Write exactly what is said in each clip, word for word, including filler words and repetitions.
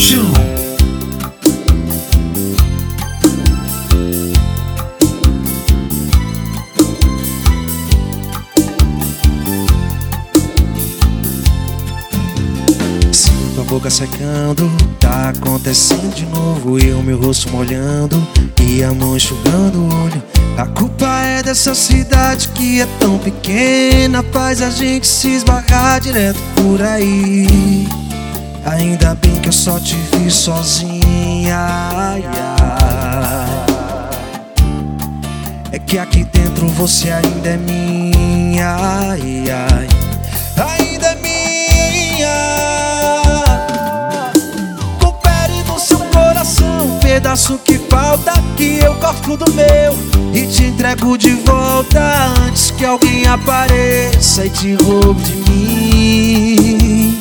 João. Sinto a boca secando, tá acontecendo de novo. Eu, meu rosto molhando e a mão enxugando o olho. A culpa é dessa cidade que é tão pequena, faz a gente se esbarrar direto por aí. Ainda bem que eu só te vi sozinha, ai, ai. É que aqui dentro você ainda é minha, ai, ai. Ainda é minha. Confere no seu coração, pedaço que falta, que eu corto do meu e te entrego de volta, antes que alguém apareça e te roube de mim.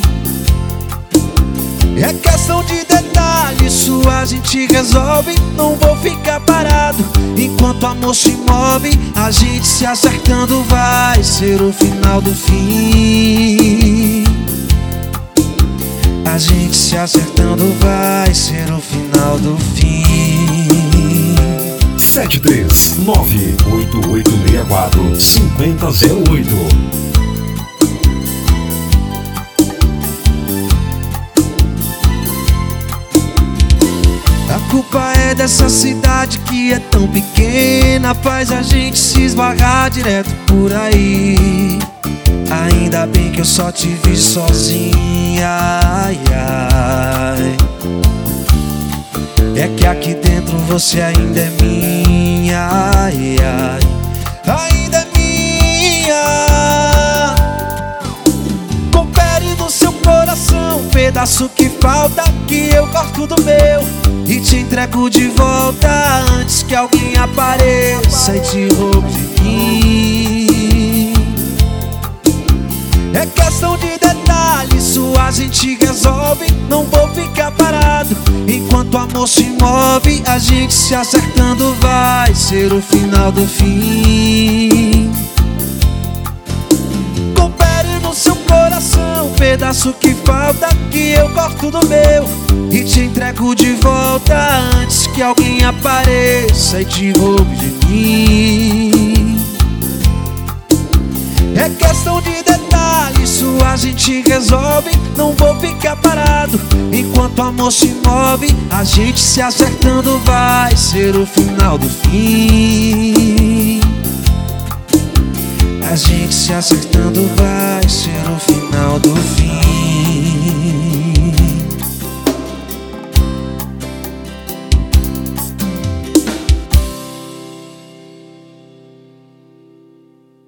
É questão de detalhe, isso a gente resolve. Não vou ficar parado enquanto o amor se move. A gente se acertando vai ser o final do fim. A gente se acertando vai ser o final do fim. Sete três nove oito oito seis quatro cinco zero zero oito. A culpa é dessa cidade que é tão pequena, faz a gente se esbarrar direto por aí. Ainda bem que eu só te vi sozinha, ai, ai. É que aqui dentro você ainda é minha, ai, ai. Ainda é minha. Confere no seu coração, pedaço que falta, que eu corto do meu e te entrego de volta, antes que alguém apareça e te roube de mim. É questão de detalhe, isso a gente resolve. Não vou ficar parado enquanto o amor se move. A gente se acertando vai ser o final do fim. Confere no seu coração, pedaço que falta, que eu corto do meu e te entrego de volta, antes que alguém apareça e te roube de mim. É questão de detalhe, isso a gente resolve. Não vou ficar parado enquanto o amor se move. A gente se acertando vai ser o final do fim. A gente se acertando vai ser o final do fim.